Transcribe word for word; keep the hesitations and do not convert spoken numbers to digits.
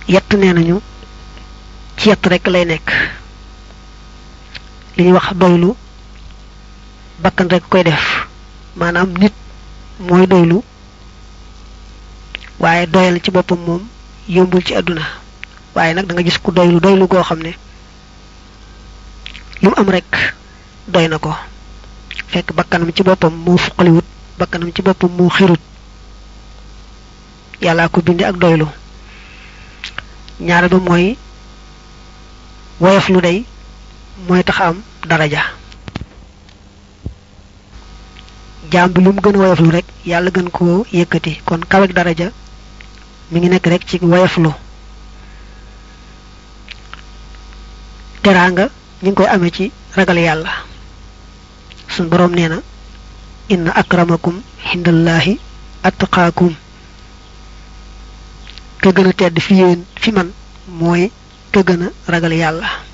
yett nenañu ci yett rek lay nek li wax doylu bakkan rek koy def manam nit moy doylu waye doyal ci bopam mom yombul ci aduna waye nak da nga gis ku doylu doylu go xamne lu am rek doy nako fekk bakkanam ci bopam mo fuqaliwut bakkanam ci bopam mo xirut yalla ko bindi ak doylu ñaara ba moy woyof lu day moy tax am daraja jambi lu mu gëna woyof lu rek yalla gën ko yëkëti kon kawek daraja mi ngi nek rek ci woyof lu teranga ñi ngi koy amé ci ragal yalla sun borom neena inna akramakum indallahi attaqakum ka gëna tedd fi yeen fi man moy ka gëna ragal yalla